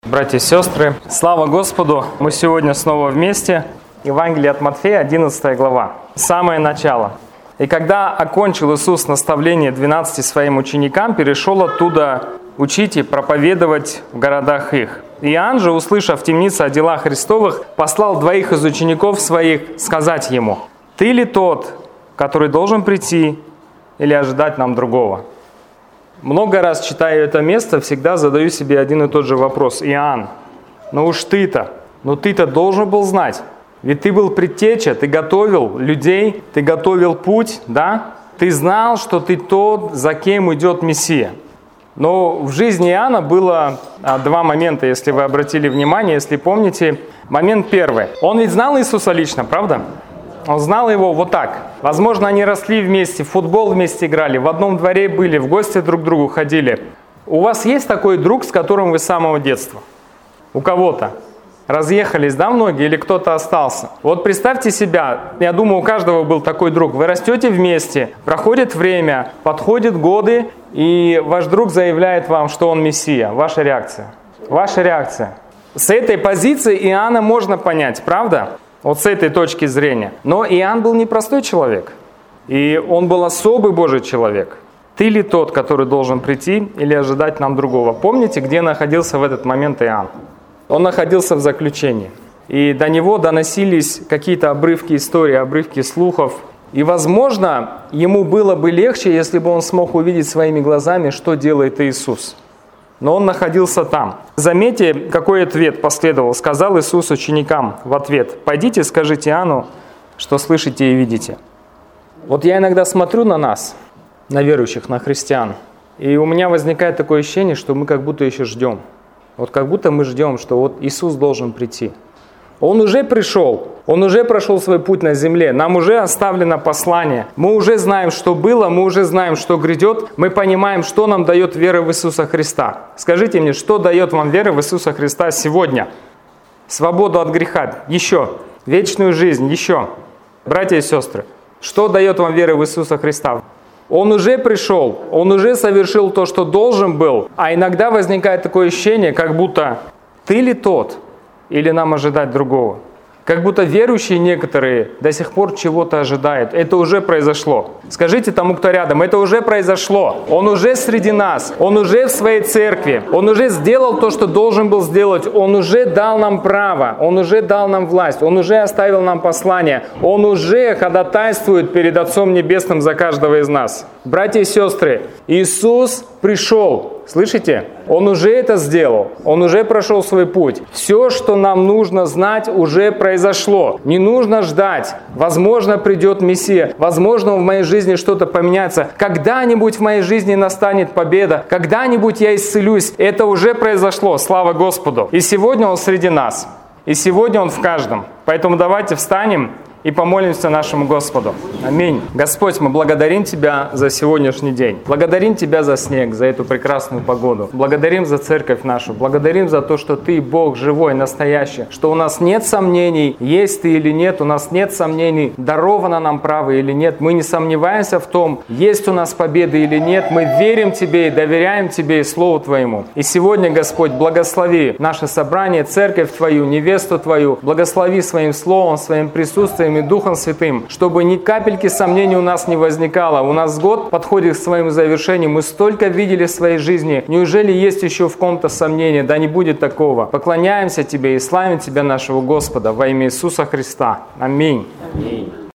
Братья и сестры, слава Господу! Мы сегодня снова вместе. Евангелие от Матфея, 11 глава. Самое начало. «И когда окончил Иисус наставление 12 своим ученикам, перешел оттуда учить и проповедовать в городах их. Иоанн же, услышав в темнице о делах Христовых, послал 2 из учеников своих сказать ему: «Ты ли тот, который должен прийти, или ожидать нам другого?» Много раз, читая это место, всегда задаю себе один и тот же вопрос. Иоанн, ты-то должен был знать. Ведь ты был предтеча, ты готовил людей, ты готовил путь, да? Ты знал, что ты тот, за кем идет Мессия. Но в жизни Иоанна было 2 момента, если вы обратили внимание, если помните. Момент первый. Он ведь знал Иисуса лично, правда? Он знал его вот так. Возможно, они росли вместе, в футбол вместе играли, в одном дворе были, в гости друг к другу ходили. У вас есть такой друг, с которым вы с самого детства? У кого-то? Разъехались, да, многие, или кто-то остался? Вот представьте себя, я думаю, у каждого был такой друг. Вы растете вместе, проходит время, подходят годы, и ваш друг заявляет вам, что он Мессия. Ваша реакция? Ваша реакция. С этой позиции Иоанна можно понять, правда? Вот с этой точки зрения. Но Иоанн был непростой человек. И он был особый Божий человек. Ты ли тот, который должен прийти или ожидать нам другого? Помните, где находился в этот момент Иоанн? Он находился в заключении. И до него доносились какие-то обрывки истории, обрывки слухов. И, возможно, ему было бы легче, если бы он смог увидеть своими глазами, что делает Иисус. Но он находился там. Заметьте, какой ответ последовал. Сказал Иисус ученикам в ответ: «Пойдите, скажите Иоанну, что слышите и видите». Вот я иногда смотрю на нас, на верующих, на христиан, и у меня возникает такое ощущение, что мы как будто еще ждем. Вот как будто мы ждем, что вот Иисус должен прийти. Он уже пришел, Он уже прошел свой путь на земле, нам уже оставлено послание. Мы уже знаем, что было, мы уже знаем, что грядет, мы понимаем, что нам дает вера в Иисуса Христа. Скажите мне, что дает вам вера в Иисуса Христа сегодня? Свободу от греха, еще. Вечную жизнь, еще. Братья и сестры, что дает вам вера в Иисуса Христа? Он уже пришел, Он уже совершил то, что должен был, а иногда возникает такое ощущение, как будто ты ли тот, или нам ожидать другого. Как будто верующие некоторые до сих пор чего-то ожидают. Это уже произошло. Скажите тому, кто рядом, это уже произошло. Он уже среди нас. Он уже в своей церкви. Он уже сделал то, что должен был сделать. Он уже дал нам право. Он уже дал нам власть. Он уже оставил нам послание. Он уже ходатайствует перед Отцом Небесным за каждого из нас. Братья и сестры, Иисус пришел. Слышите? Он уже это сделал. Он уже прошел свой путь. Все, что нам нужно знать, уже произошло. Не нужно ждать. Возможно, придет Мессия. Возможно, в моей жизни что-то поменяется. Когда-нибудь в моей жизни настанет победа. Когда-нибудь я исцелюсь. Это уже произошло. Слава Господу. И сегодня Он среди нас. И сегодня Он в каждом. Поэтому давайте встанем и помолимся нашему Господу. Аминь. Господь, мы благодарим Тебя за сегодняшний день. Благодарим Тебя за снег, за эту прекрасную погоду. Благодарим за церковь нашу. Благодарим за то, что Ты Бог живой, настоящий. Что у нас нет сомнений, есть Ты или нет. У нас нет сомнений, даровано нам право или нет. Мы не сомневаемся в том, есть у нас победа или нет. Мы верим Тебе и доверяем Тебе и Слову Твоему. И сегодня, Господь, благослови наше собрание, церковь Твою, невесту Твою. Благослови своим Словом, своим присутствием и Духом Святым, чтобы ни капельки сомнений у нас не возникало. У нас год подходит к своему завершению. Мы столько видели в своей жизни. Неужели есть еще в ком-то сомнения? Да не будет такого. Поклоняемся Тебе и славим Тебя, нашего Господа, во имя Иисуса Христа. Аминь. Аминь.